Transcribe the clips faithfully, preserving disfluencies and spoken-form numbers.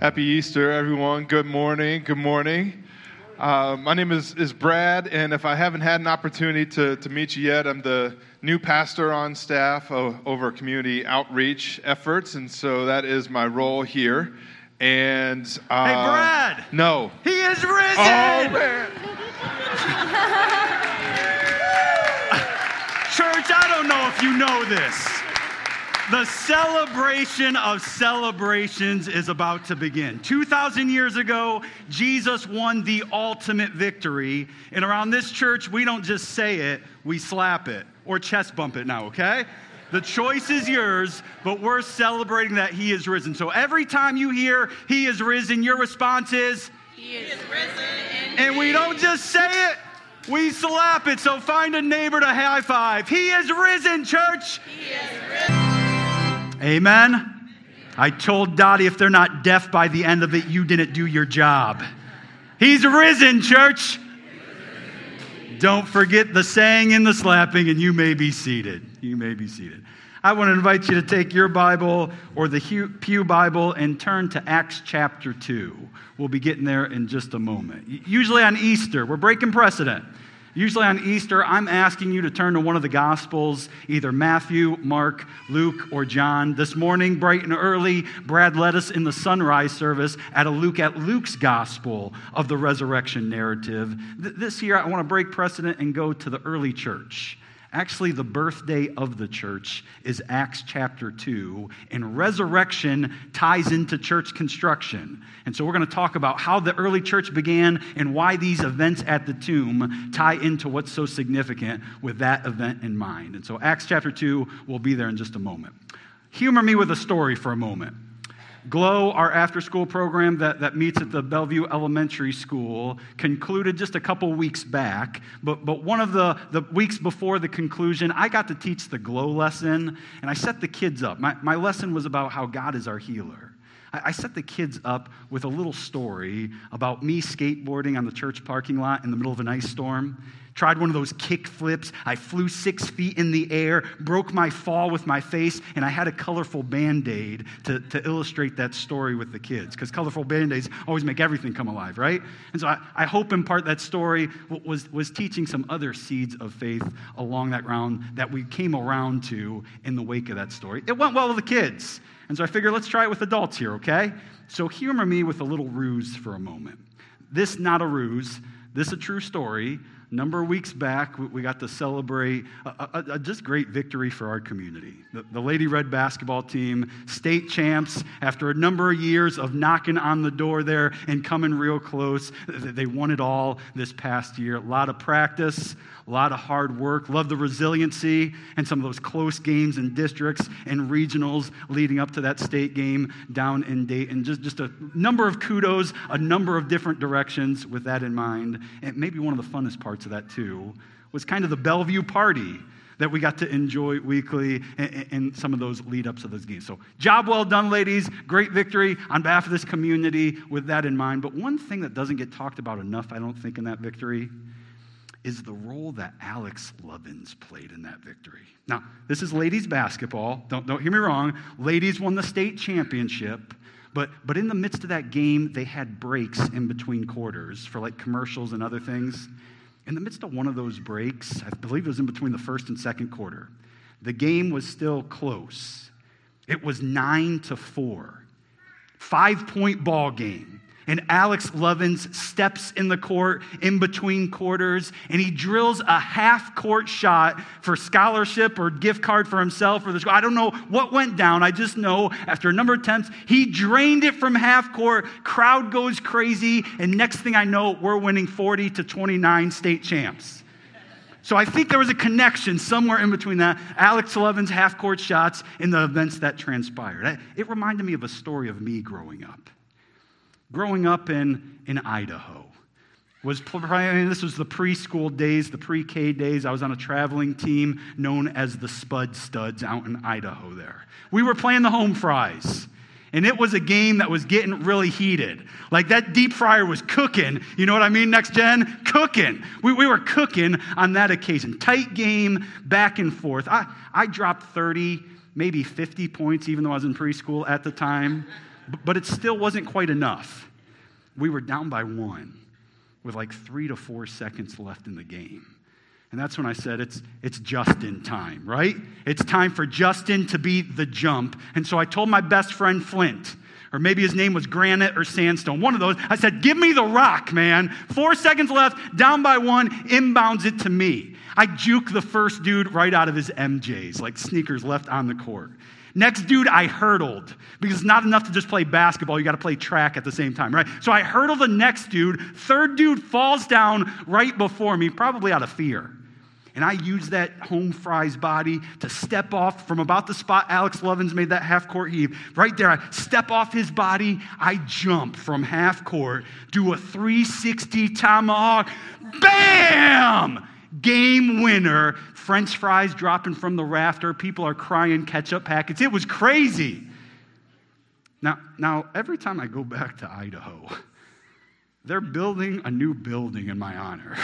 Happy Easter, everyone. Good morning. Good morning. Uh, my name is, is Brad, and if I haven't had an opportunity to, to meet you yet, I'm the new pastor on staff of, over community outreach efforts, and so that is my role here. And uh, Hey, Brad! No. He is risen! Oh, man. Church, I don't know if you know this. The celebration of celebrations is about to begin. two thousand years ago, Jesus won the ultimate victory. And around this church, we don't just say it, we slap it or chest bump it now, okay? The choice is yours, but we're celebrating that he is risen. So every time you hear he is risen, your response is, He is risen indeed. And we don't just say it, we slap it. So find a neighbor to high five. He is risen, church. He is risen. Amen. I told Dottie if they're not deaf by the end of it, you didn't do your job. He's risen, church. Don't forget the saying and the slapping, and you may be seated. You may be seated. I want to invite you to take your Bible or the Pew Bible and turn to Acts chapter two. We'll be getting there in just a moment. Usually on Easter, we're breaking precedent. Usually on Easter, I'm asking you to turn to one of the Gospels, either Matthew, Mark, Luke, or John. This morning, bright and early, Brad led us in the sunrise service at a look at Luke's Gospel of the resurrection narrative. Th- this year, I want to break precedent and go to the early church. Actually, the birthday of the church is Acts chapter two, and resurrection ties into church construction. And so we're going to talk about how the early church began and why these events at the tomb tie into what's so significant with that event in mind. And so Acts chapter two will be there in just a moment. Humor me with a story for a moment. Glow, our after-school program that, that meets at the Bellevue Elementary School, concluded just a couple weeks back. But, but one of the, the weeks before the conclusion, I got to teach the Glow lesson, and I set the kids up. My, my lesson was about how God is our healer. I, I set the kids up with a little story about me skateboarding on the church parking lot in the middle of an ice storm. Tried one of those kick flips. I flew six feet in the air, broke my fall with my face, and I had a colorful Band-Aid to, to illustrate that story with the kids, because colorful Band-Aids always make everything come alive, right? And so I, I hope in part that story was, was teaching some other seeds of faith along that round that we came around to in the wake of that story. It went well with the kids. And so I figured let's try it with adults here, okay? So humor me with a little ruse for a moment. This not a ruse. This a true story. A number of weeks back, we got to celebrate a, a, a just great victory for our community. The, the Lady Red basketball team, state champs, after a number of years of knocking on the door there and coming real close, they won it all this past year. A lot of practice, a lot of hard work. Love the resiliency and some of those close games in districts and regionals leading up to that state game down in Dayton. Just, just a number of kudos, a number of different directions with that in mind. And maybe one of the funnest parts of that too was kind of the Bellevue party that we got to enjoy weekly and, and some of those lead-ups of those games. So job well done, ladies. Great victory on behalf of this community with that in mind. But one thing that doesn't get talked about enough, I don't think, in that victory is the role that Alex Lovins played in that victory. Now, this is ladies basketball. Don't, don't hear me wrong. Ladies won the state championship. But but in the midst of that game, they had breaks in between quarters for like commercials and other things. In the midst of one of those breaks, I believe it was in between the first and second quarter, the game was still close. It was nine to four. Five-point ball game. And Alex Lovins steps in the court in between quarters, and he drills a half-court shot for scholarship or gift card for himself or the school. I don't know what went down. I just know after a number of attempts, he drained it from half court. Crowd goes crazy, and next thing I know, we're winning forty to twenty-nine state champs. So I think there was a connection somewhere in between that, Alex Lovins' half-court shots and the events that transpired. It reminded me of a story of me growing up. Growing up in, in Idaho, was I mean, this was the preschool days, the pre-K days. I was on a traveling team known as the Spud Studs out in Idaho there. We were playing the home fries, and it was a game that was getting really heated. Like that deep fryer was cooking. You know what I mean, next gen? Cooking. We, we were cooking on that occasion. Tight game, back and forth. I, I dropped thirty, maybe fifty points, even though I was in preschool at the time. But it still wasn't quite enough. We were down by one with like three to four seconds left in the game. And that's when I said, it's it's Justin time, right? It's time for Justin to be the jump. And so I told my best friend Flint, or maybe his name was Granite or Sandstone, one of those. I said, give me the rock, man. Four seconds left, down by one, inbounds it to me. I juke the first dude right out of his M Js, like sneakers left on the court. Next dude, I hurdled, because it's not enough to just play basketball. You got to play track at the same time, right? So I hurdle the next dude. Third dude falls down right before me, probably out of fear. And I use that home fries body to step off from about the spot Alex Lovins made that half-court heave. Right there, I step off his body. I jump from half-court, do a three sixty tomahawk. Bam! Game winner. French fries dropping from the rafter. People are crying ketchup packets. It was crazy. Now, now every time I go back to Idaho, they're building a new building in my honor.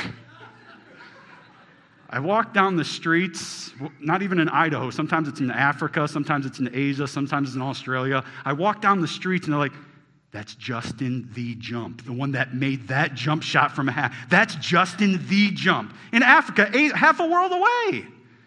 I walk down the streets, not even in Idaho. Sometimes it's in Africa, sometimes it's in Asia, sometimes it's in Australia. I walk down the streets and they're like, that's Justin the Jump, the one that made that jump shot from half. That's Justin the Jump. In Africa, eight, half a world away.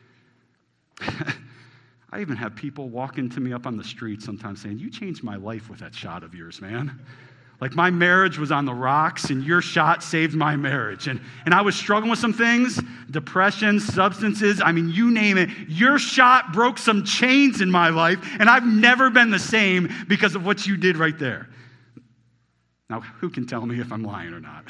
I even have people walking to me up on the street sometimes saying, you changed my life with that shot of yours, man. Like my marriage was on the rocks and your shot saved my marriage. And, and I was struggling with some things, depression, substances, I mean, you name it. Your shot broke some chains in my life and I've never been the same because of what you did right there. Now, who can tell me if I'm lying or not?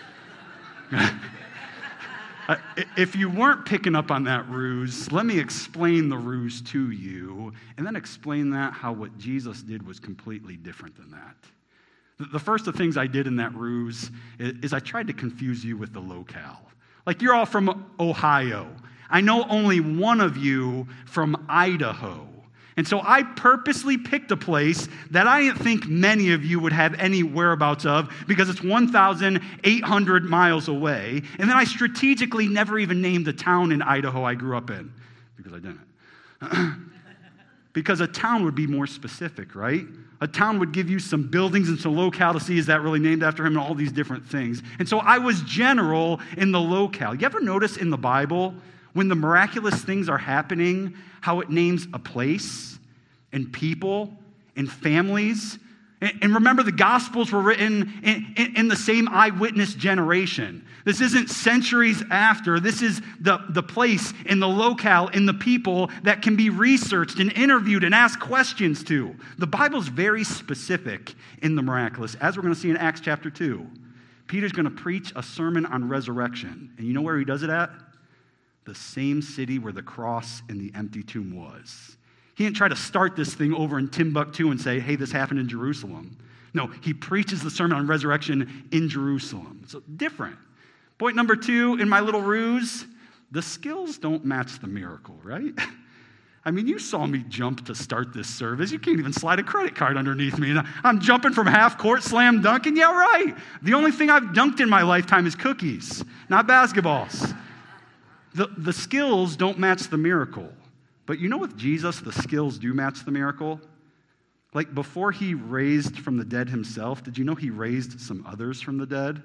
If you weren't picking up on that ruse, let me explain the ruse to you and then explain that how what Jesus did was completely different than that. The first of the things I did in that ruse is I tried to confuse you with the locale. Like, you're all from Ohio. I know only one of you from Idaho. And so I purposely picked a place that I didn't think many of you would have any whereabouts of because it's one thousand eight hundred miles away. And then I strategically never even named the town in Idaho I grew up in because I didn't. Because a town would be more specific, right? A town would give you some buildings and some locale to see, is that really named after him, and all these different things. And so I was general in the locale. You ever notice in the Bible, when the miraculous things are happening, how it names a place and people and families? And, and remember, the Gospels were written in, in, in the same eyewitness generation. This isn't centuries after. This is the, the place and the locale and the people that can be researched and interviewed and asked questions to. The Bible's very specific in the miraculous, as we're going to see in Acts chapter two. Peter's going to preach a sermon on resurrection. And you know where he does it at? The same city where the cross and the empty tomb was. He didn't try to start this thing over in Timbuktu and say, hey, this happened in Jerusalem. No, he preaches the sermon on resurrection in Jerusalem. So different. Point number two in my little ruse, the skills don't match the miracle, right? I mean, you saw me jump to start this service. You can't even slide a credit card underneath me. I'm jumping from half court, slam dunking. Yeah, right. The only thing I've dunked in my lifetime is cookies, not basketballs. The, the skills don't match the miracle. But you know with Jesus, the skills do match the miracle? Like before he raised from the dead himself, did you know he raised some others from the dead?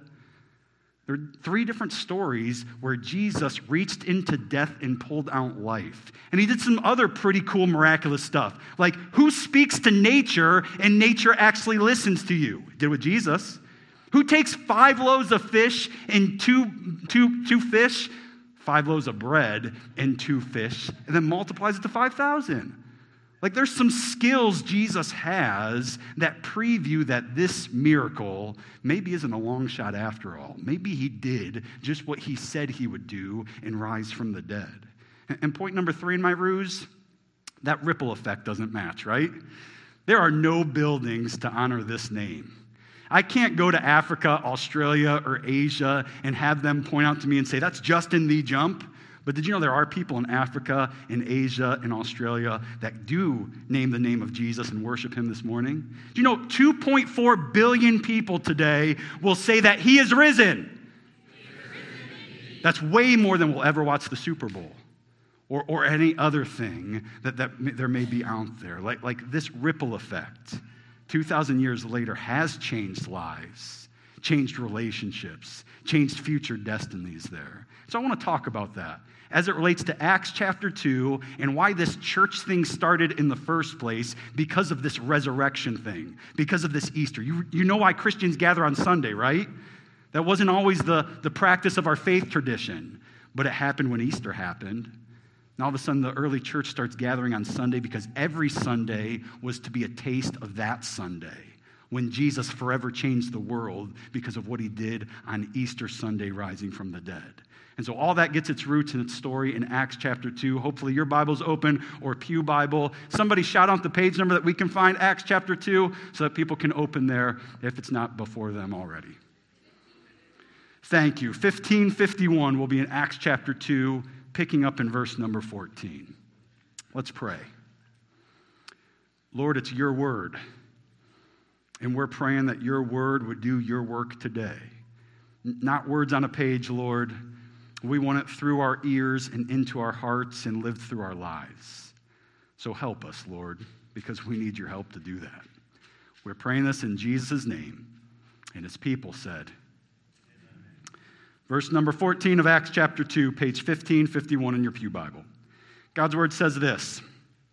There are three different stories where Jesus reached into death and pulled out life. And he did some other pretty cool miraculous stuff. Like who speaks to nature and nature actually listens to you? He did with Jesus. Who takes five loaves of fish and two, two, two fish, five loaves of bread and two fish, and then multiplies it to five thousand? Like there's some skills Jesus has that preview that this miracle maybe isn't a long shot after all. Maybe he did just what he said he would do and rise from the dead. And point number three in my ruse, that ripple effect doesn't match, right? There are no buildings to honor this name. I can't go to Africa, Australia, or Asia and have them point out to me and say, that's Justin the Jump. But did you know there are people in Africa, in Asia, in Australia that do name the name of Jesus and worship him this morning? Do you know two point four billion people today will say that he is risen? He is risen. That's way more than we'll ever watch the Super Bowl or, or any other thing that, that there may be out there. Like, like this ripple effect two thousand years later has changed lives, changed relationships, changed future destinies there. So I want to talk about that as it relates to Acts chapter two and why this church thing started in the first place because of this resurrection thing, because of this Easter. You, you know why Christians gather on Sunday, right? That wasn't always the, the practice of our faith tradition, but it happened when Easter happened. And all of a sudden, the early church starts gathering on Sunday because every Sunday was to be a taste of that Sunday, when Jesus forever changed the world because of what he did on Easter Sunday, rising from the dead. And so all that gets its roots in its story in Acts chapter two. Hopefully your Bible's open or Pew Bible. Somebody shout out the page number that we can find, Acts chapter two, so that people can open there if it's not before them already. Thank you. fifteen fifty-one will be in Acts chapter two, picking up in verse number fourteen. Let's pray. Lord, it's your word, and we're praying that your word would do your work today. Not words on a page, Lord. We want it through our ears and into our hearts and lived through our lives. So help us, Lord, because we need your help to do that. We're praying this in Jesus' name, and his people said, verse number fourteen of Acts chapter two, page fifteen fifty-one in your Pew Bible. God's word says this: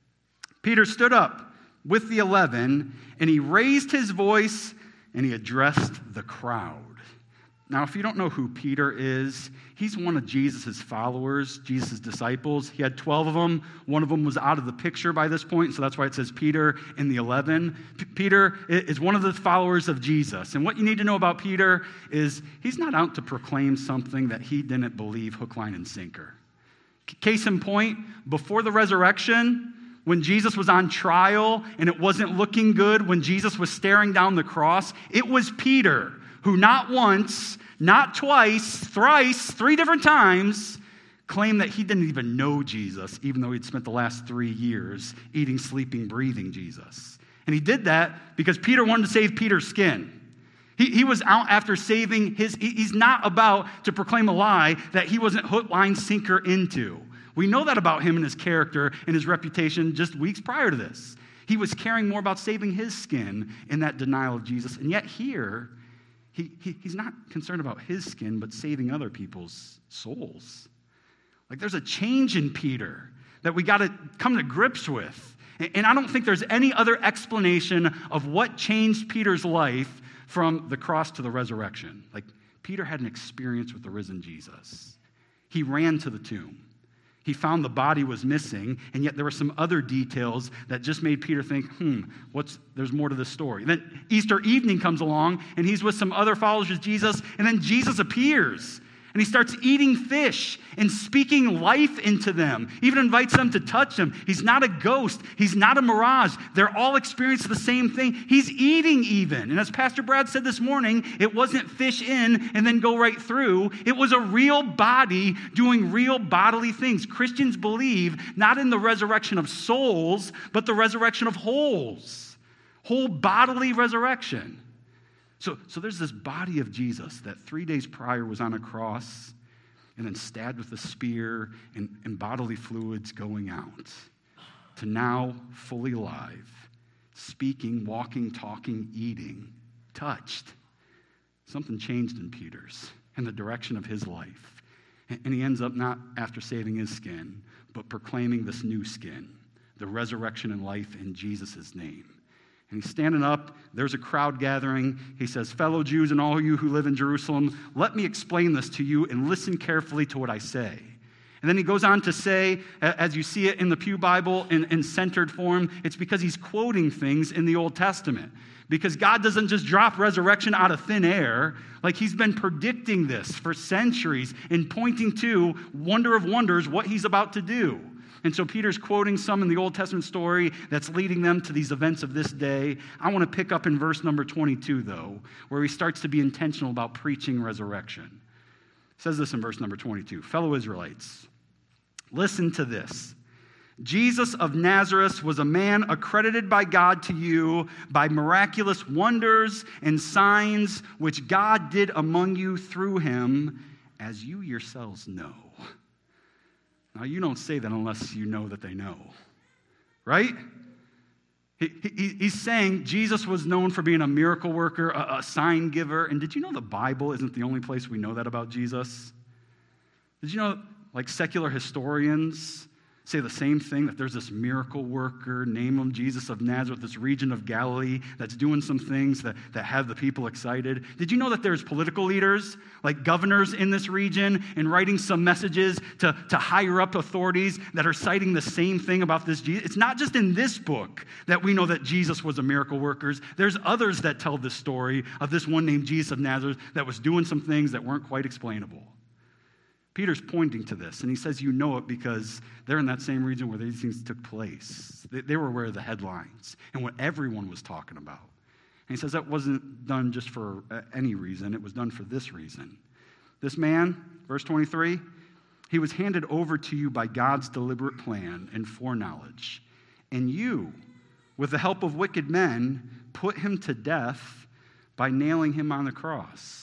Peter stood up with the eleven, and he raised his voice, and he addressed the crowd. Now, if you don't know who Peter is, he's one of Jesus' followers, Jesus' disciples. He had twelve of them. One of them was out of the picture by this point, so that's why it says Peter in the eleven. P- Peter is one of the followers of Jesus. And what you need to know about Peter is he's not out to proclaim something that he didn't believe hook, line, and sinker. C- Case in point, before the resurrection, when Jesus was on trial and it wasn't looking good, when Jesus was staring down the cross, it was Peter who not once, not twice, thrice, three different times, claimed that he didn't even know Jesus, even though he'd spent the last three years eating, sleeping, breathing Jesus. And he did that because Peter wanted to save Peter's skin. He, he was out after saving his, he, he's not about to proclaim a lie that he wasn't hook, line, sinker into. We know that about him and his character and his reputation just weeks prior to this. He was caring more about saving his skin in that denial of Jesus. And yet here, He, he, he's not concerned about his skin, but saving other people's souls. Like there's a change in Peter that we got to come to grips with. And, and I don't think there's any other explanation of what changed Peter's life from the cross to the resurrection. Like Peter had an experience with the risen Jesus. He ran to the tomb. He found the body was missing, and yet there were some other details that just made Peter think, hmm, what's, there's more to this story. And then Easter evening comes along, and he's with some other followers of Jesus, and then Jesus appears, and he starts eating fish and speaking life into them, even invites them to touch him. He's not a ghost. He's not a mirage. They're all experiencing the same thing. He's eating even. And as Pastor Brad said this morning, it wasn't fish in and then go right through. It was a real body doing real bodily things. Christians believe not in the resurrection of souls, but the resurrection of wholes. Whole bodily resurrection. So, so there's this body of Jesus that three days prior was on a cross and then stabbed with a spear and, and bodily fluids going out, to now fully alive, speaking, walking, talking, eating, touched. Something changed in Peter's and the direction of his life. And, and he ends up not after saving his skin, but proclaiming this new skin, the resurrection and life in Jesus' name. And he's standing up. There's a crowd gathering. He says, fellow Jews and all you who live in Jerusalem, let me explain this to you and listen carefully to what I say. And then he goes on to say, as you see it in the Pew Bible in, in centered form, it's because he's quoting things in the Old Testament. Because God doesn't just drop resurrection out of thin air. Like he's been predicting this for centuries and pointing to, wonder of wonders, what he's about to do. And so Peter's quoting some in the Old Testament story that's leading them to these events of this day. I want to pick up in verse number twenty-two, though, where he starts to be intentional about preaching resurrection. It says this in verse number twenty-two. Fellow Israelites, listen to this. Jesus of Nazareth was a man accredited by God to you by miraculous wonders and signs which God did among you through him, as you yourselves know. Now, you don't say that unless you know that they know, right? He, he, he's saying Jesus was known for being a miracle worker, a, a sign giver. And did you know the Bible isn't the only place we know that about Jesus? Did you know, like, secular historians say the same thing, that there's this miracle worker, name him Jesus of Nazareth, this region of Galilee that's doing some things that, that have the people excited? Did you know that there's political leaders, like governors in this region, and writing some messages to, to higher up authorities that are citing the same thing about this Jesus? It's not just in this book that we know that Jesus was a miracle worker. There's others that tell this story of this one named Jesus of Nazareth that was doing some things that weren't quite explainable. Peter's pointing to this, and he says you know it because they're in that same region where these things took place. They, they were aware of the headlines and what everyone was talking about. And he says that wasn't done just for any reason. It was done for this reason. This man, verse twenty-three, he was handed over to you by God's deliberate plan and foreknowledge. And you, with the help of wicked men, put him to death by nailing him on the cross.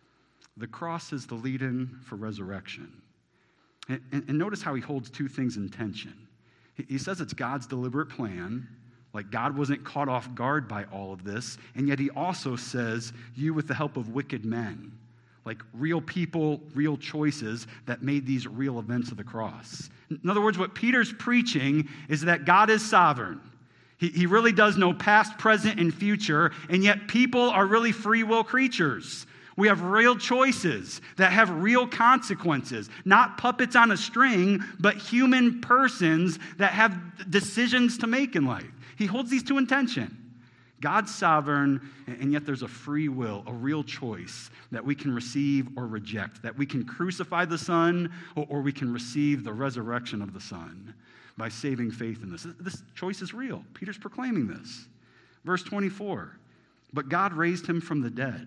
The cross is the lead-in for resurrection. And, and, and notice how he holds two things in tension. He, he says it's God's deliberate plan, like God wasn't caught off guard by all of this, and yet he also says, you with the help of wicked men, like real people, real choices that made these real events of the cross. In other words, what Peter's preaching is that God is sovereign. He, he really does know past, present, and future, and yet people are really free will creatures. We have real choices that have real consequences, not puppets on a string, but human persons that have decisions to make in life. He holds these two in tension. God's sovereign, and yet there's a free will, a real choice that we can receive or reject, that we can crucify the Son or, or we can receive the resurrection of the Son by saving faith in this. This choice is real. Peter's proclaiming this. Verse twenty-four, but God raised him from the dead,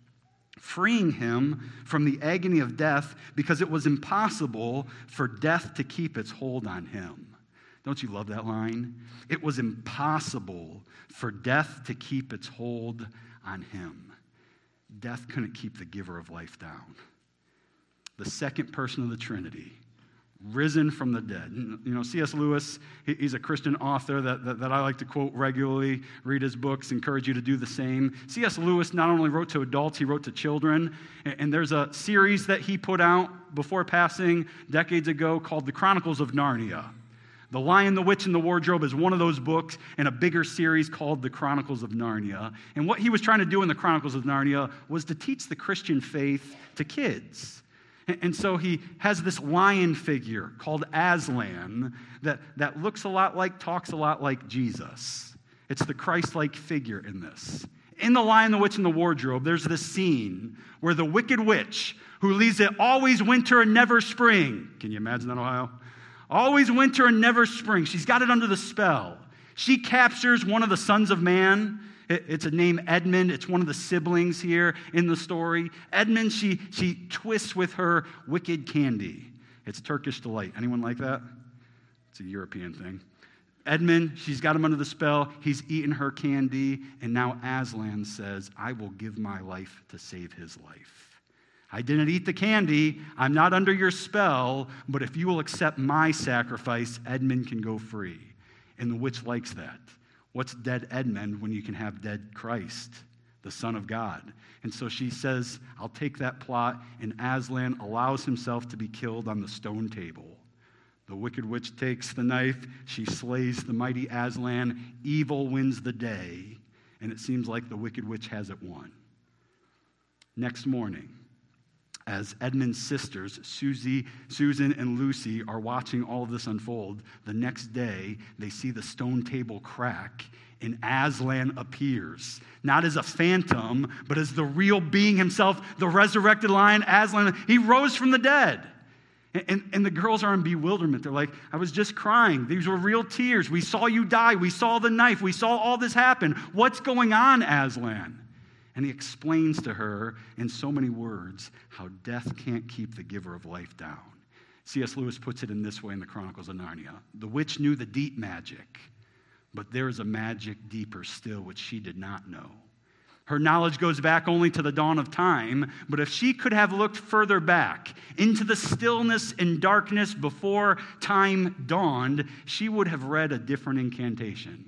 freeing him from the agony of death because it was impossible for death to keep its hold on him. Don't you love that line? It was impossible for death to keep its hold on him. Death couldn't keep the giver of life down. The second person of the Trinity, risen from the dead. You know, C S Lewis, he's a Christian author that, that, that I like to quote regularly, read his books, encourage you to do the same. C S Lewis not only wrote to adults, he wrote to children. And, and there's a series that he put out before passing decades ago called The Chronicles of Narnia. The Lion, the Witch, and the Wardrobe is one of those books in a bigger series called The Chronicles of Narnia. And what he was trying to do in The Chronicles of Narnia was to teach the Christian faith to kids. And so he has this lion figure called Aslan that, that looks a lot like, talks a lot like Jesus. It's the Christ-like figure in this. In The Lion, the Witch, and the Wardrobe, there's this scene where the wicked witch, who leaves it always winter and never spring. Can you imagine that, Ohio? Always winter and never spring. She's got it under the spell. She captures one of the sons of man. It's a name Edmund. It's one of the siblings here in the story. Edmund, she, she twists with her wicked candy. It's Turkish delight. Anyone like that? It's a European thing. Edmund, she's got him under the spell. He's eaten her candy. And now Aslan says, I will give my life to save his life. I didn't eat the candy. I'm not under your spell. But if you will accept my sacrifice, Edmund can go free. And the witch likes that. What's dead Edmund when you can have dead Christ, the Son of God? And so she says, I'll take that plot, and Aslan allows himself to be killed on the stone table. The wicked witch takes the knife, she slays the mighty Aslan, evil wins the day, and it seems like the wicked witch has it won. Next morning, as Edmund's sisters, Susie, Susan and Lucy, are watching all of this unfold, the next day they see the stone table crack and Aslan appears. Not as a phantom, but as the real being himself, the resurrected lion, Aslan. He rose from the dead. And, and, and the girls are in bewilderment. They're like, I was just crying. These were real tears. We saw you die. We saw the knife. We saw all this happen. What's going on, Aslan? And he explains to her in so many words how death can't keep the giver of life down. C S Lewis puts it in this way in the Chronicles of Narnia. The witch knew the deep magic, but there is a magic deeper still which she did not know. Her knowledge goes back only to the dawn of time, but if she could have looked further back into the stillness and darkness before time dawned, she would have read a different incantation.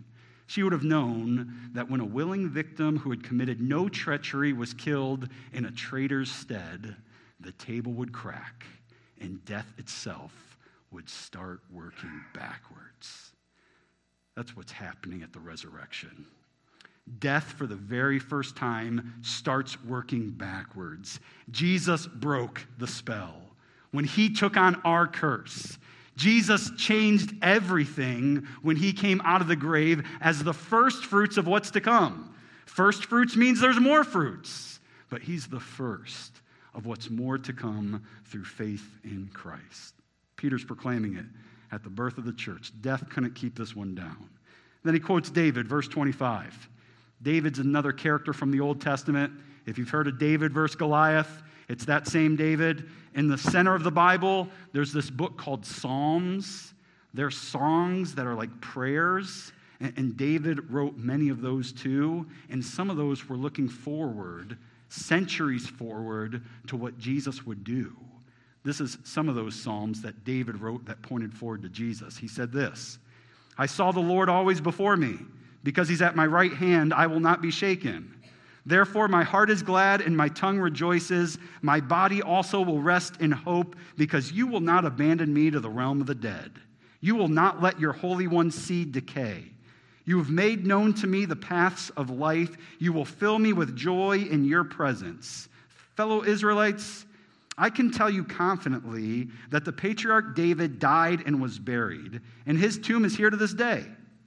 she would have known that when a willing victim who had committed no treachery was killed in a traitor's stead, the table would crack and death itself would start working backwards. That's what's happening at the resurrection. Death, for the very first time, starts working backwards. Jesus broke the spell. When he took on our curse, Jesus changed everything when he came out of the grave as the first fruits of what's to come. First fruits means there's more fruits, but he's the first of what's more to come through faith in Christ. Peter's proclaiming it at the birth of the church. Death couldn't keep this one down. Then he quotes David, verse twenty-five. David's another character from the Old Testament. If you've heard of David versus Goliath, it's that same David. In the center of the Bible, there's this book called Psalms. They're songs that are like prayers, and David wrote many of those too, and some of those were looking forward, centuries forward, to what Jesus would do. This is some of those psalms that David wrote that pointed forward to Jesus. He said this, "I saw the Lord always before me. Because he's at my right hand, I will not be shaken. Therefore, my heart is glad and my tongue rejoices. My body also will rest in hope, because you will not abandon me to the realm of the dead. You will not let your Holy One's seed decay. You have made known to me the paths of life. You will fill me with joy in your presence." Fellow Israelites, I can tell you confidently that the patriarch David died and was buried, and his tomb is here to this day.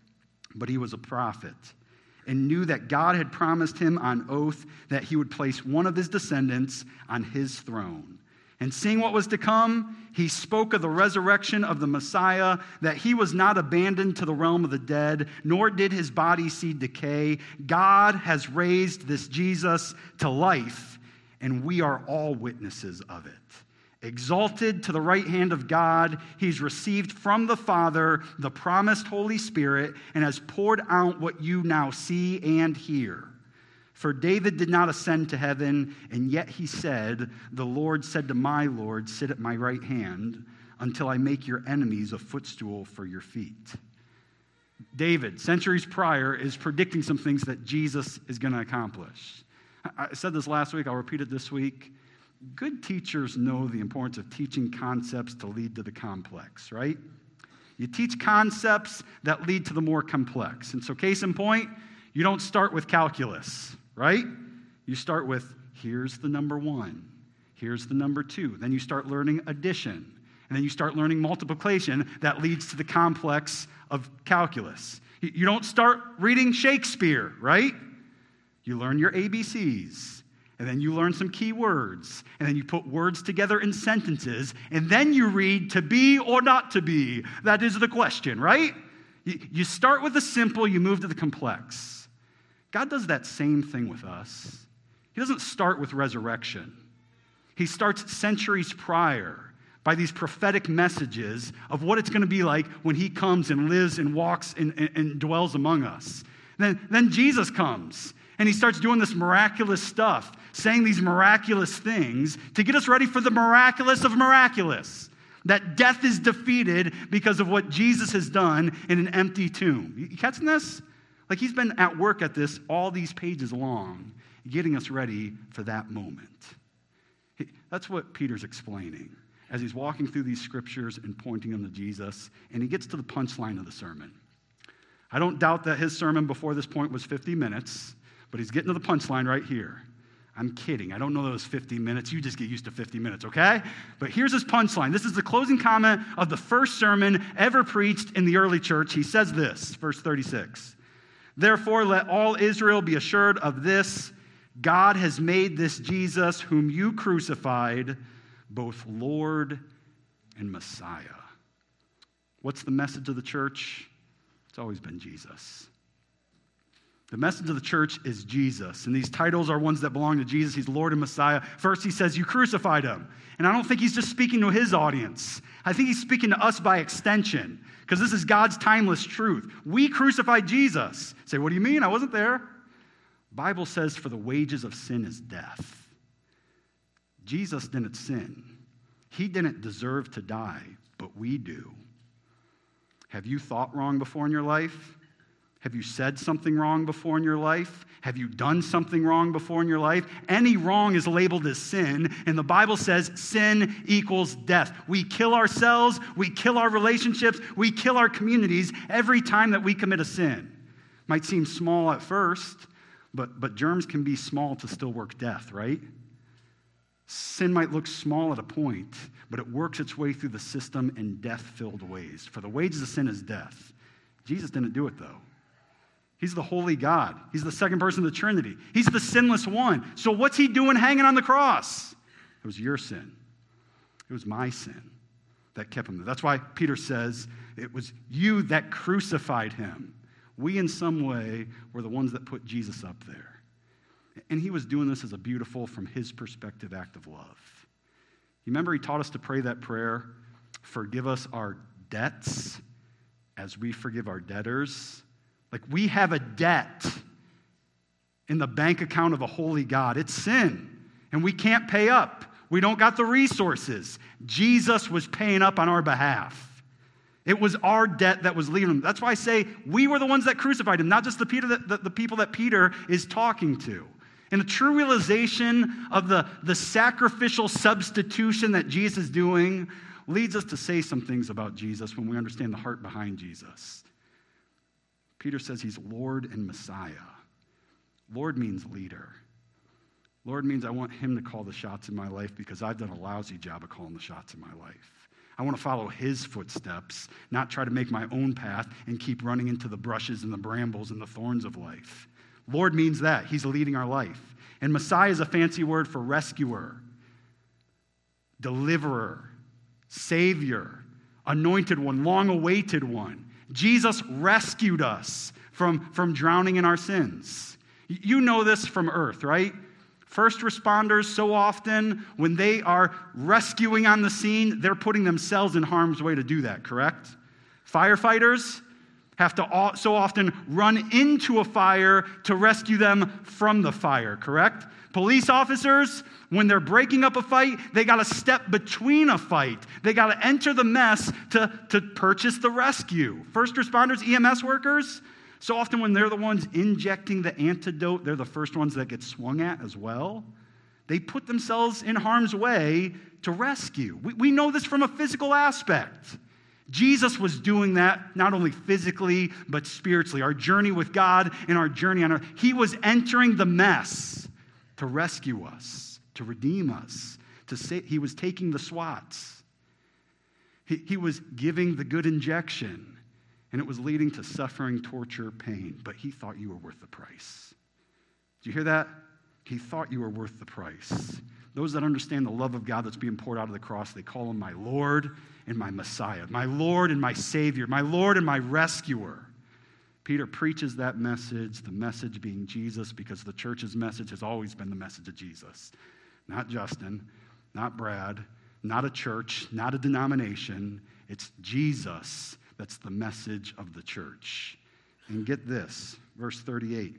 But he was a prophet and knew that God had promised him on oath that he would place one of his descendants on his throne. And seeing what was to come, he spoke of the resurrection of the Messiah, that he was not abandoned to the realm of the dead, nor did his body see decay. God has raised this Jesus to life, and we are all witnesses of it. Exalted to the right hand of God, he's received from the Father the promised Holy Spirit and has poured out what you now see and hear. For David did not ascend to heaven, and yet he said, "The Lord said to my Lord, sit at my right hand until I make your enemies a footstool for your feet." David, centuries prior, is predicting some things that Jesus is going to accomplish. I said this last week, I'll repeat it this week. Good teachers know the importance of teaching concepts to lead to the complex, right? You teach concepts that lead to the more complex. And so case in point, you don't start with calculus, right? You start with, here's the number one, here's the number two. Then you start learning addition, and then you start learning multiplication that leads to the complex of calculus. You don't start reading Shakespeare, right? You learn your A B Cs. And then you learn some key words, and then you put words together in sentences, and then you read to be or not to be. That is the question, right? You start with the simple, you move to the complex. God does that same thing with us. He doesn't start with resurrection. He starts centuries prior by these prophetic messages of what it's going to be like when he comes and lives and walks and, and, and dwells among us. Then, then Jesus comes. And he starts doing this miraculous stuff, saying these miraculous things to get us ready for the miraculous of miraculous. That death is defeated because of what Jesus has done in an empty tomb. You catching this? Like he's been at work at this all these pages long, getting us ready for that moment. That's what Peter's explaining as he's walking through these scriptures and pointing them to Jesus. And he gets to the punchline of the sermon. I don't doubt that his sermon before this point was fifty minutes. But he's getting to the punchline right here. I'm kidding. I don't know those fifty minutes. You just get used to fifty minutes, okay? But here's his punchline. This is the closing comment of the first sermon ever preached in the early church. He says this, verse thirty-six. "Therefore, let all Israel be assured of this. God has made this Jesus, whom you crucified, both Lord and Messiah." What's the message of the church? It's always been Jesus. The message of the church is Jesus, and these titles are ones that belong to Jesus. He's Lord and Messiah. First, he says, you crucified him. And I don't think he's just speaking to his audience. I think he's speaking to us by extension, because this is God's timeless truth. We crucified Jesus. Say, what do you mean? I wasn't there. Bible says, for the wages of sin is death. Jesus didn't sin. He didn't deserve to die, but we do. Have you thought wrong before in your life? Have you said something wrong before in your life? Have you done something wrong before in your life? Any wrong is labeled as sin, and the Bible says sin equals death. We kill ourselves, we kill our relationships, we kill our communities every time that we commit a sin. Might seem small at first, but, but germs can be small to still work death, right? Sin might look small at a point, but it works its way through the system in death-filled ways. For the wages of sin is death. Jesus didn't do it, though. He's the holy God. He's the second person of the Trinity. He's the sinless one. So what's he doing hanging on the cross? It was your sin. It was my sin that kept him there. That's why Peter says it was you that crucified him. We, in some way, were the ones that put Jesus up there. And he was doing this as a beautiful, from his perspective, act of love. You remember he taught us to pray that prayer, forgive us our debts as we forgive our debtors. Like, we have a debt in the bank account of a holy God. It's sin, and we can't pay up. We don't got the resources. Jesus was paying up on our behalf. It was our debt that was leading him. That's why I say we were the ones that crucified him, not just the, Peter that, the, the people that Peter is talking to. And the true realization of the, the sacrificial substitution that Jesus is doing leads us to say some things about Jesus when we understand the heart behind Jesus. Peter says he's Lord and Messiah. Lord means leader. Lord means I want him to call the shots in my life because I've done a lousy job of calling the shots in my life. I want to follow his footsteps, not try to make my own path and keep running into the brushes and the brambles and the thorns of life. Lord means that. He's leading our life. And Messiah is a fancy word for rescuer, deliverer, savior, anointed one, long-awaited one. Jesus rescued us from, from drowning in our sins. You know this from earth, right? First responders, so often, when they are rescuing on the scene, they're putting themselves in harm's way to do that, correct? Firefighters have to all, so often run into a fire to rescue them from the fire, correct? Police officers, when they're breaking up a fight, they got to step between a fight. They got to enter the mess to, to purchase the rescue. First responders, E M S workers, so often when they're the ones injecting the antidote, they're the first ones that get swung at as well. They put themselves in harm's way to rescue. We, we know this from a physical aspect. Jesus was doing that not only physically, but spiritually. Our journey with God and our journey on earth. He was entering the mess to rescue us, to redeem us. To say, he was taking the swats. He, he was giving the good injection. And it was leading to suffering, torture, pain. But he thought you were worth the price. Did you hear that? He thought you were worth the price. Those that understand the love of God that's being poured out of the cross, they call him my Lord and my Messiah, my Lord and my Savior, my Lord and my rescuer. Peter preaches that message, the message being Jesus, because the church's message has always been the message of Jesus. Not Justin, not Brad, not a church, not a denomination. It's Jesus that's the message of the church. And get this, verse thirty-eight,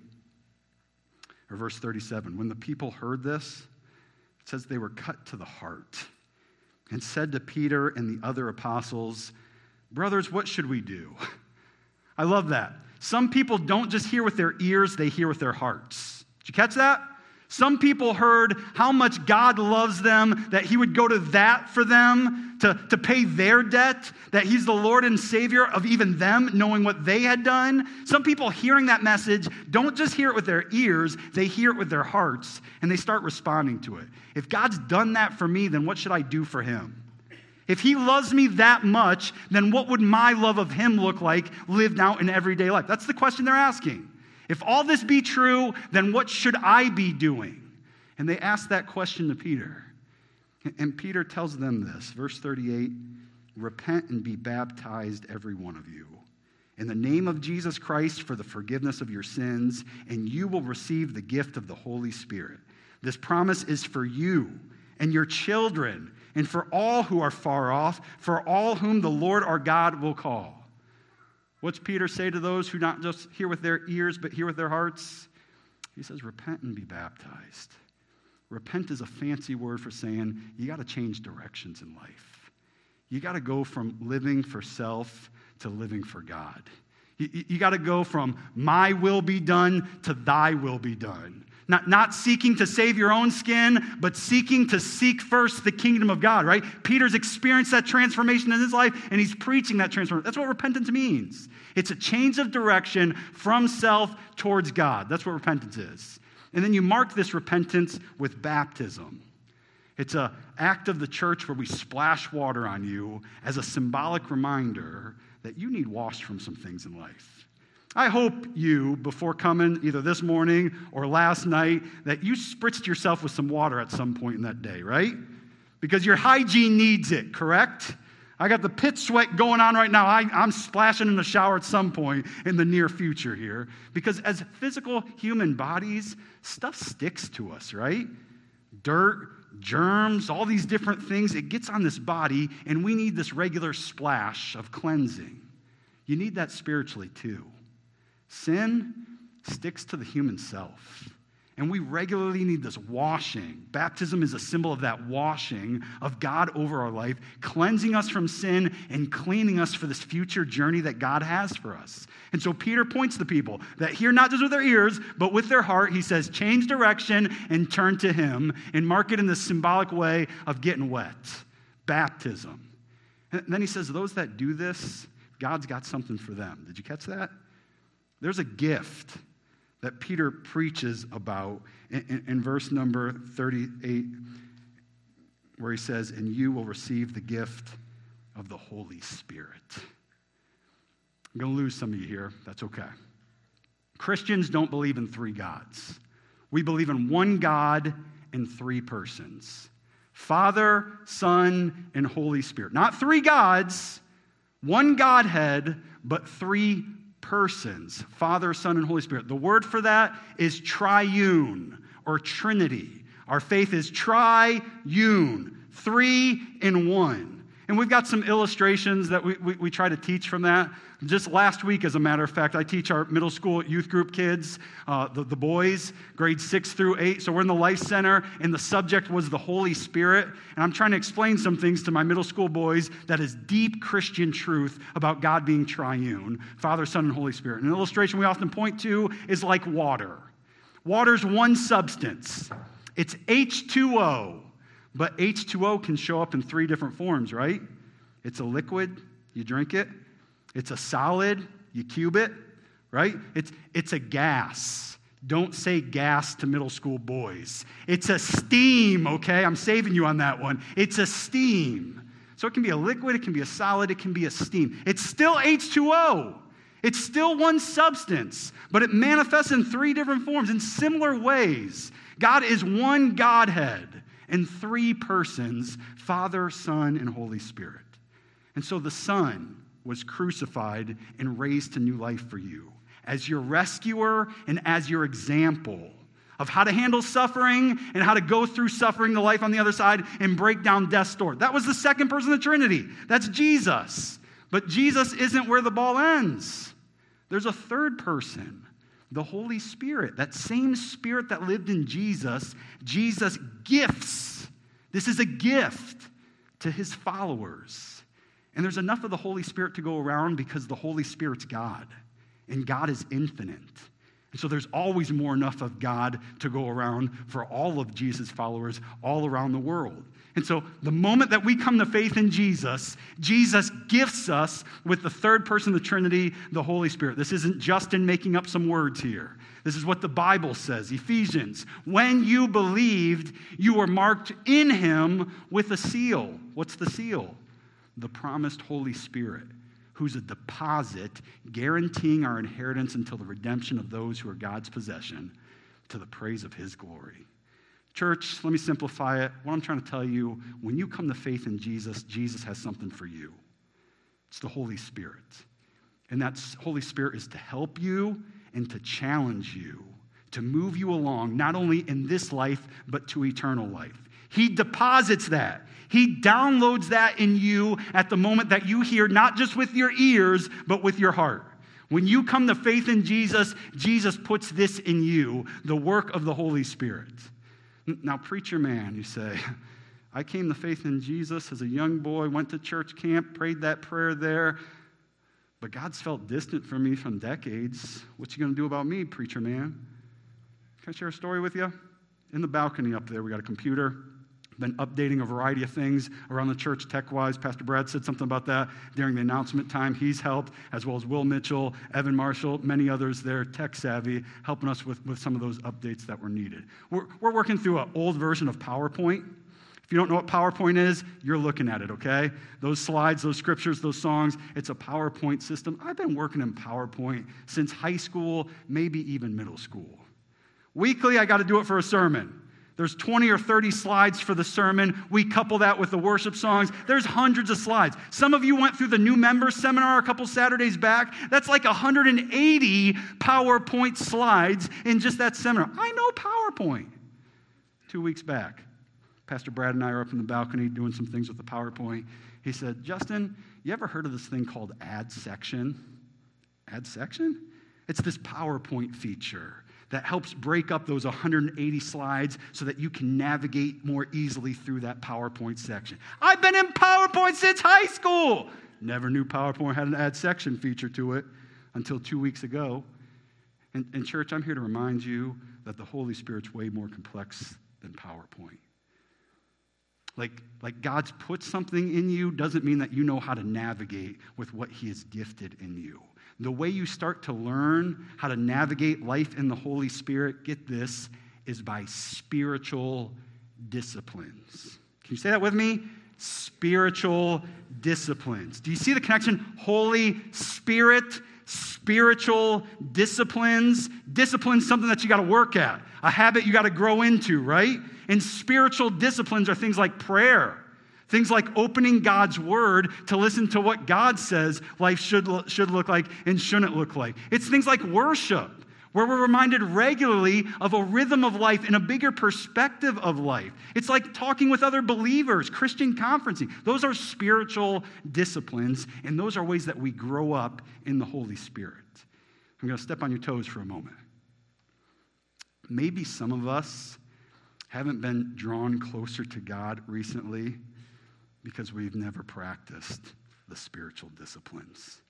or verse thirty-seven. When the people heard this, it says they were cut to the heart and said to Peter and the other apostles, brothers, what should we do? I love that. Some people don't just hear with their ears, they hear with their hearts. Did you catch that? Some people heard how much God loves them, that he would go to that for them, to, to pay their debt, that he's the Lord and Savior of even them, knowing what they had done. Some people hearing that message don't just hear it with their ears, they hear it with their hearts, and they start responding to it. If God's done that for me, then what should I do for him? If he loves me that much, then what would my love of him look like lived out in everyday life? That's the question they're asking. If all this be true, then what should I be doing? And they ask that question to Peter. And Peter tells them this, verse thirty-eight, repent and be baptized, every one of you, in the name of Jesus Christ for the forgiveness of your sins, and you will receive the gift of the Holy Spirit. This promise is for you and your children, and for all who are far off, for all whom the Lord our God will call. What's Peter say to those who not just hear with their ears, but hear with their hearts? He says, repent and be baptized. Repent is a fancy word for saying you got to change directions in life. You got to go from living for self to living for God. You, you got to go from my will be done to thy will be done. Not, not seeking to save your own skin, but seeking to seek first the kingdom of God, right? Peter's experienced that transformation in his life, and he's preaching that transformation. That's what repentance means. It's a change of direction from self towards God. That's what repentance is. And then you mark this repentance with baptism. It's an act of the church where we splash water on you as a symbolic reminder that you need washed from some things in life. I hope you, before coming either this morning or last night, that you spritzed yourself with some water at some point in that day, right? Because your hygiene needs it, correct? I got the pit sweat going on right now. I, I'm splashing in the shower at some point in the near future here. Because as physical human bodies, stuff sticks to us, right? Dirt, germs, all these different things, it gets on this body, and we need this regular splash of cleansing. You need that spiritually too. Sin sticks to the human self, and we regularly need this washing. Baptism is a symbol of that washing of God over our life, cleansing us from sin and cleaning us for this future journey that God has for us. And so Peter points to people that hear not just with their ears, but with their heart. He says, change direction and turn to him, and mark it in this symbolic way of getting wet. Baptism. And then he says, those that do this, God's got something for them. Did you catch that? There's a gift that Peter preaches about in, in, in verse number thirty-eight, where he says, and you will receive the gift of the Holy Spirit. I'm going to lose some of you here. That's okay. Christians don't believe in three gods. We believe in one God in three persons. Father, Son, and Holy Spirit. Not three gods, one Godhead, but three persons, Father, Son, and Holy Spirit. The word for that is triune or Trinity. Our faith is triune, three in one. And we've got some illustrations that we, we, we try to teach from that. Just last week, as a matter of fact, I teach our middle school youth group kids, uh, the, the boys, grades six through eight. So we're in the Life Center, and the subject was the Holy Spirit. And I'm trying to explain some things to my middle school boys that is deep Christian truth about God being triune, Father, Son, and Holy Spirit. An illustration we often point to is like water. Water's one substance. It's H two O. But H two O can show up in three different forms, right? It's a liquid, you drink it. It's a solid, you cube it, right? It's, it's a gas. Don't say gas to middle school boys. It's a steam, okay? I'm saving you on that one. It's a steam. So it can be a liquid, it can be a solid, it can be a steam. It's still H two O. It's still one substance, but it manifests in three different forms in similar ways. God is one Godhead in three persons, Father, Son, and Holy Spirit. And so the Son was crucified and raised to new life for you as your rescuer and as your example of how to handle suffering and how to go through suffering, the life on the other side, and break down death's door. That was the second person of the Trinity. That's Jesus. But Jesus isn't where the ball ends. There's a third person, the Holy Spirit. That same Spirit that lived in Jesus, Jesus gifts. This is a gift to his followers. And there's enough of the Holy Spirit to go around because the Holy Spirit's God, and God is infinite. And so there's always more enough of God to go around for all of Jesus' followers all around the world. And so the moment that we come to faith in Jesus, Jesus gifts us with the third person of the Trinity, the Holy Spirit. This isn't Justin making up some words here. This is what the Bible says, Ephesians. When you believed, you were marked in him with a seal. What's the seal? The promised Holy Spirit, who's a deposit guaranteeing our inheritance until the redemption of those who are God's possession, to the praise of his glory. Church, let me simplify it. What I'm trying to tell you, when you come to faith in Jesus, Jesus has something for you. It's the Holy Spirit. And that Holy Spirit is to help you and to challenge you, to move you along, not only in this life, but to eternal life. He deposits that. He downloads that in you at the moment that you hear, not just with your ears, but with your heart. When you come to faith in Jesus, Jesus puts this in you, the work of the Holy Spirit. Now, preacher man, you say, I came to faith in Jesus as a young boy, went to church camp, prayed that prayer there. But God's felt distant from me from decades. What you going to do about me, preacher man? Can I share a story with you? In the balcony up there, we got a computer. Been updating a variety of things around the church tech-wise. Pastor Brad said something about that during the announcement time. He's helped, as well as Will Mitchell, Evan Marshall, many others there, tech-savvy, helping us with, with some of those updates that were needed. We're, we're working through an old version of PowerPoint. If you don't know what PowerPoint is, you're looking at it, okay? Those slides, those scriptures, those songs, it's a PowerPoint system. I've been working in PowerPoint since high school, maybe even middle school. Weekly, I got to do it for a sermon. There's twenty or thirty slides for the sermon. We couple that with the worship songs. There's hundreds of slides. Some of you went through the new members seminar a couple Saturdays back. That's like one hundred eighty PowerPoint slides in just that seminar. I know PowerPoint. Two weeks back, Pastor Brad and I are up in the balcony doing some things with the PowerPoint. He said, Justin, you ever heard of this thing called Add Section? Add Section? It's this PowerPoint feature that helps break up those one hundred eighty slides so that you can navigate more easily through that PowerPoint section. I've been in PowerPoint since high school. Never knew PowerPoint had an add section feature to it until two weeks ago. And, and church, I'm here to remind you that the Holy Spirit's way more complex than PowerPoint. Like, like God's put something in you doesn't mean that you know how to navigate with what he has gifted in you. The way you start to learn how to navigate life in the Holy Spirit, get this, is by spiritual disciplines. Can you say that with me? Spiritual disciplines. Do you see the connection? Holy Spirit, spiritual disciplines. Discipline's something that you got to work at, a habit you got to grow into, right? And spiritual disciplines are things like prayer. Things like opening God's word to listen to what God says life should, should look like and shouldn't look like. It's things like worship, where we're reminded regularly of a rhythm of life and a bigger perspective of life. It's like talking with other believers, Christian conferencing. Those are spiritual disciplines, and those are ways that we grow up in the Holy Spirit. I'm going to step on your toes for a moment. Maybe some of us haven't been drawn closer to God recently because we've never practiced the spiritual disciplines.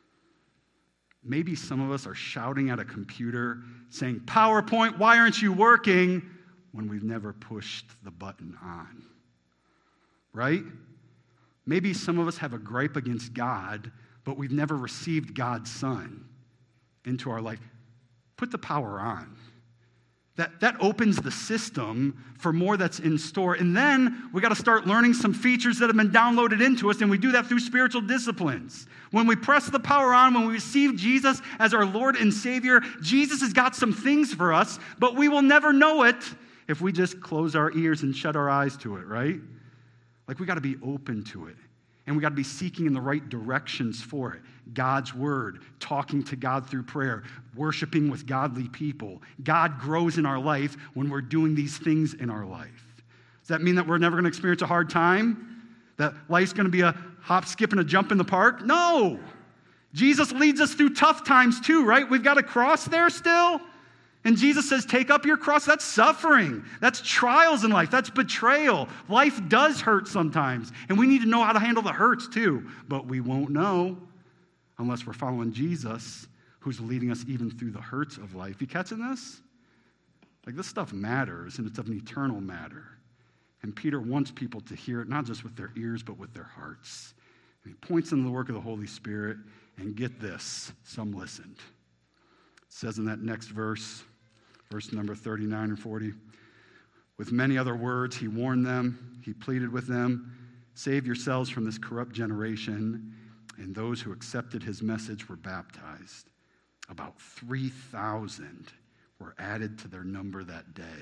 Maybe some of us are shouting at a computer saying, PowerPoint, why aren't you working? When we've never pushed the button on. Right? Maybe some of us have a gripe against God, but we've never received God's Son into our life. Put the power on. That, that opens the system for more that's in store. And then we got to start learning some features that have been downloaded into us, and we do that through spiritual disciplines. When we press the power on, when we receive Jesus as our Lord and Savior, Jesus has got some things for us, but we will never know it if we just close our ears and shut our eyes to it, right? Like we got to be open to it. And we got to be seeking in the right directions for it. God's word, talking to God through prayer, worshiping with godly people. God grows in our life when we're doing these things in our life. Does that mean that we're never going to experience a hard time? That life's going to be a hop, skip, and a jump in the park? No. Jesus leads us through tough times too, right? We've got a cross there still. And Jesus says, take up your cross. That's suffering. That's trials in life. That's betrayal. Life does hurt sometimes. And we need to know how to handle the hurts too. But we won't know unless we're following Jesus, who's leading us even through the hurts of life. You catching this? Like this stuff matters, and it's of an eternal matter. And Peter wants people to hear it, not just with their ears, but with their hearts. And he points into the work of the Holy Spirit, and get this, some listened. It says in that next verse, verse number thirty-nine and forty, with many other words, he warned them, he pleaded with them, save yourselves from this corrupt generation. And those who accepted his message were baptized. About three thousand were added to their number that day.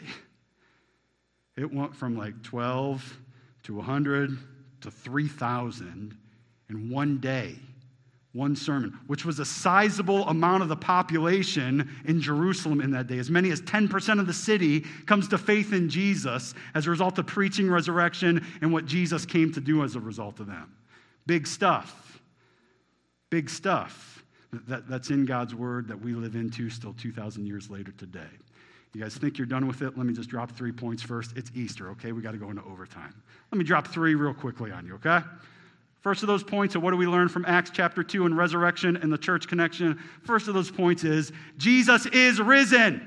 It went from like twelve to one hundred to three thousand in one day. One sermon, which was a sizable amount of the population in Jerusalem in that day. As many as ten percent of the city comes to faith in Jesus as a result of preaching resurrection and what Jesus came to do as a result of them. Big stuff. Big stuff that, that's in God's word that we live into still two thousand years later today. You guys think you're done with it? Let me just drop three points first. It's Easter, okay? We got to go into overtime. Let me drop three real quickly on you, okay? First of those points, and what do we learn from Acts chapter two and resurrection and the church connection? First of those points is Jesus is risen.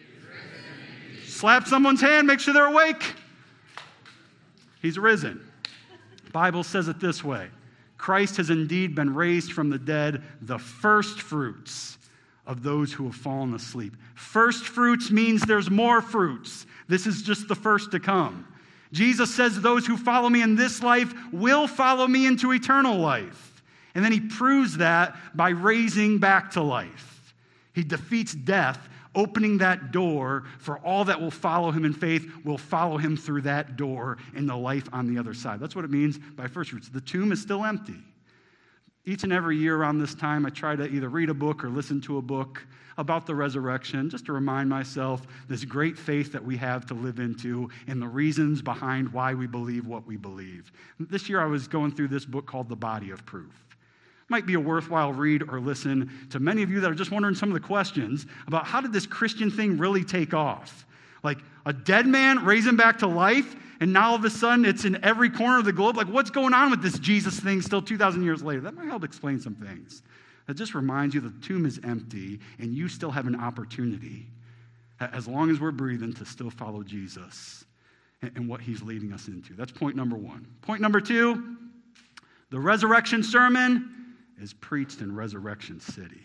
Slap someone's hand, make sure they're awake. He's risen. The Bible says it this way. Christ has indeed been raised from the dead, the first fruits of those who have fallen asleep. First fruits means there's more fruits. This is just the first to come. Jesus says those who follow me in this life will follow me into eternal life. And then he proves that by raising back to life. He defeats death, opening that door for all that will follow him in faith, will follow him through that door in the life on the other side. That's what it means by first fruits. The tomb is still empty. Each and every year around this time, I try to either read a book or listen to a book about the resurrection, just to remind myself this great faith that we have to live into and the reasons behind why we believe what we believe. This year I was going through this book called The Body of Proof. Might be a worthwhile read or listen to many of you that are just wondering some of the questions about how did this Christian thing really take off? Like a dead man raising back to life, and now all of a sudden it's in every corner of the globe. Like what's going on with this Jesus thing still two thousand years later? That might help explain some things. That just reminds you the tomb is empty and you still have an opportunity, as long as we're breathing, to still follow Jesus and what he's leading us into. That's point number one. Point number two, the resurrection sermon is preached in Resurrection City.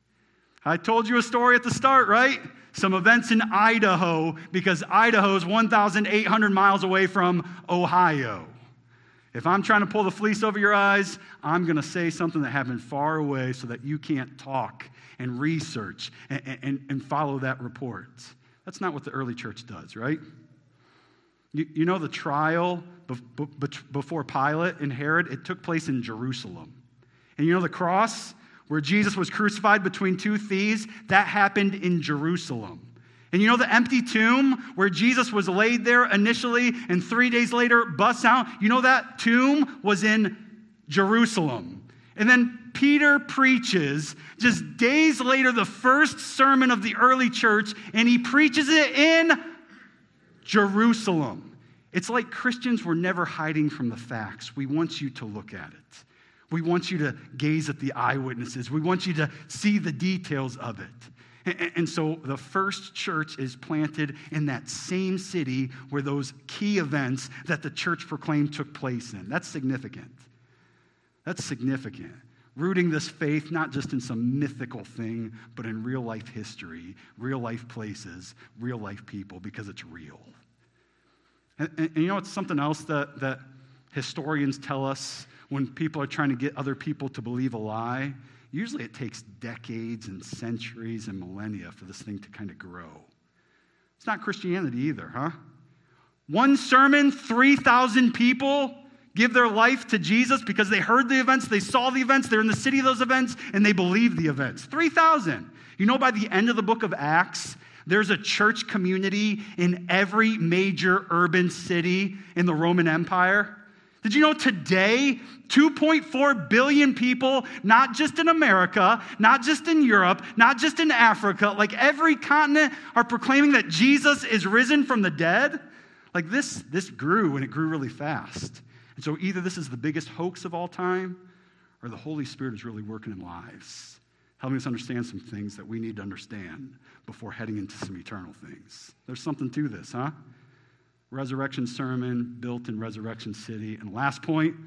I told you a story at the start, right? Some events in Idaho, because Idaho is one thousand eight hundred miles away from Ohio. If I'm trying to pull the fleece over your eyes, I'm going to say something that happened far away so that you can't talk and research and, and, and follow that report. That's not what the early church does, right? You, you know the trial before Pilate and Herod, it took place in Jerusalem. And you know the cross where Jesus was crucified between two thieves, that happened in Jerusalem. And you know the empty tomb where Jesus was laid there initially and three days later busts out? You know that tomb was in Jerusalem. And then Peter preaches just days later the first sermon of the early church, and he preaches it in Jerusalem. It's like Christians were never hiding from the facts. We want you to look at it. We want you to gaze at the eyewitnesses. We want you to see the details of it. And so the first church is planted in that same city where those key events that the church proclaimed took place in. That's significant. That's significant. Rooting this faith not just in some mythical thing, but in real life history, real life places, real life people, because it's real. And, and, and you know, it's something else that, that historians tell us when people are trying to get other people to believe a lie. Usually it takes decades and centuries and millennia for this thing to kind of grow. It's not Christianity either, huh? One sermon, three thousand people give their life to Jesus because they heard the events, they saw the events, they're in the city of those events, and they believe the events. three thousand. You know, by the end of the book of Acts, there's a church community in every major urban city in the Roman Empire. Did you know today, two point four billion people, not just in America, not just in Europe, not just in Africa, like every continent are proclaiming that Jesus is risen from the dead? Like this, this grew, and it grew really fast. And so either this is the biggest hoax of all time, or the Holy Spirit is really working in lives, helping us understand some things that we need to understand before heading into some eternal things. There's something to this, huh? Resurrection sermon built in Resurrection City. And last point,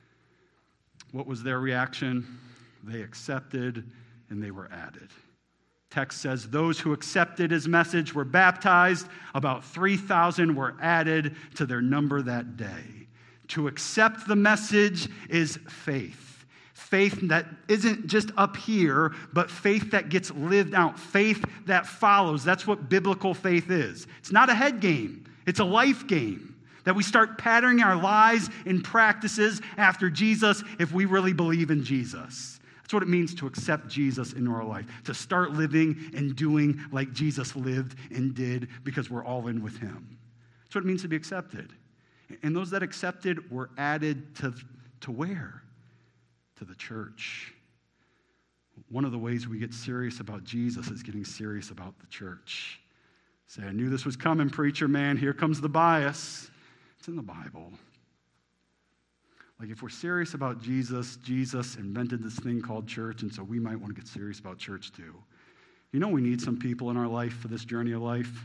what was their reaction? They accepted and they were added. Text says those who accepted his message were baptized. About three thousand were added to their number that day. To accept the message is faith. Faith that isn't just up here, but faith that gets lived out. Faith that follows. That's what biblical faith is. It's not a head game. It's a life game that we start patterning our lives and practices after Jesus if we really believe in Jesus. That's what it means to accept Jesus into our life, to start living and doing like Jesus lived and did because we're all in with him. That's what it means to be accepted. And those that accepted were added to, to where? To the church. One of the ways we get serious about Jesus is getting serious about the church. Say, I knew this was coming, preacher man. Here comes the bias. It's in the Bible. Like if we're serious about Jesus, Jesus invented this thing called church, and so we might want to get serious about church too. You know we need some people in our life for this journey of life?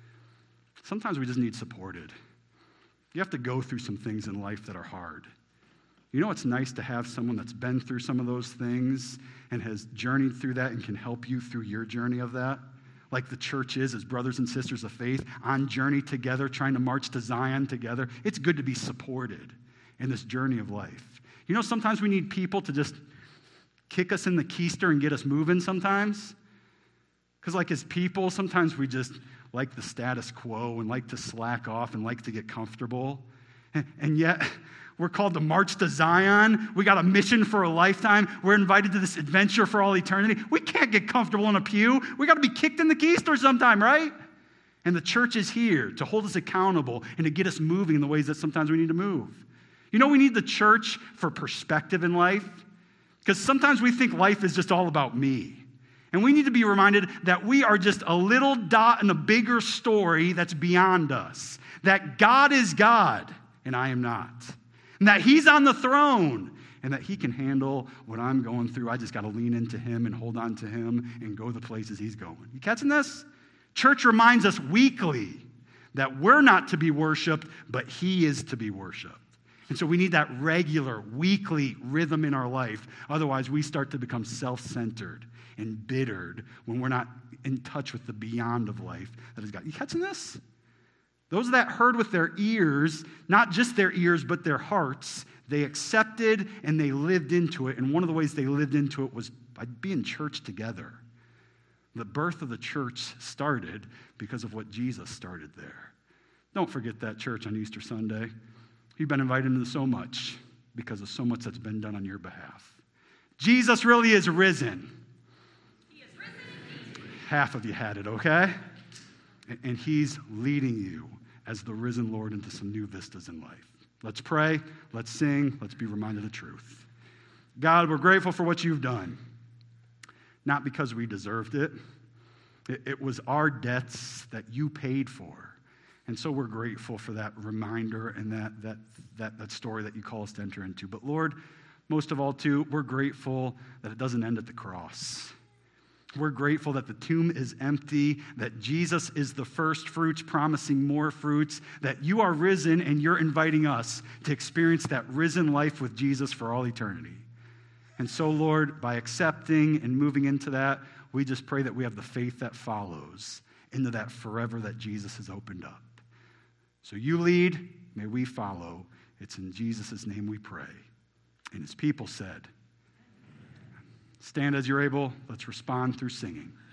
Sometimes we just need supported. You have to go through some things in life that are hard. You know it's nice to have someone that's been through some of those things and has journeyed through that and can help you through your journey of that? Like the church is as brothers and sisters of faith on journey together, trying to march to Zion together. It's good to be supported in this journey of life. You know, sometimes we need people to just kick us in the keister and get us moving sometimes. Because like as people, sometimes we just like the status quo and like to slack off and like to get comfortable. And, and yet, we're called to march to Zion. We got a mission for a lifetime. We're invited to this adventure for all eternity. We can't get comfortable in a pew. We got to be kicked in the keister sometime, right? And the church is here to hold us accountable and to get us moving in the ways that sometimes we need to move. You know, we need the church for perspective in life, because sometimes we think life is just all about me. And we need to be reminded that we are just a little dot in a bigger story that's beyond us. That God is God, and I am not. And that He's on the throne, and that He can handle what I'm going through. I just got to lean into Him and hold on to Him and go the places He's going. You catching this? Church reminds us weekly that we're not to be worshiped, but He is to be worshiped. And so we need that regular, weekly rhythm in our life. Otherwise, we start to become self-centered and bittered when we're not in touch with the beyond of life that is God. You catching this? Those that heard with their ears, not just their ears, but their hearts, they accepted and they lived into it. And one of the ways they lived into it was by being church together. The birth of the church started because of what Jesus started there. Don't forget that, church, on Easter Sunday. You've been invited into so much because of so much that's been done on your behalf. Jesus really is risen. He is risen. Half of you had it, okay? And He's leading you as the risen Lord into some new vistas in life. Let's pray, let's sing, let's be reminded of the truth. God, we're grateful for what You've done. Not because we deserved it. It was our debts that You paid for. And so we're grateful for that reminder and that, that, that, that story that You call us to enter into. But Lord, most of all, too, we're grateful that it doesn't end at the cross. We're grateful that the tomb is empty, that Jesus is the first fruits, promising more fruits, that You are risen and You're inviting us to experience that risen life with Jesus for all eternity. And so, Lord, by accepting and moving into that, we just pray that we have the faith that follows into that forever that Jesus has opened up. So You lead, may we follow. It's in Jesus' name we pray. And His people said, stand as you're able. Let's respond through singing.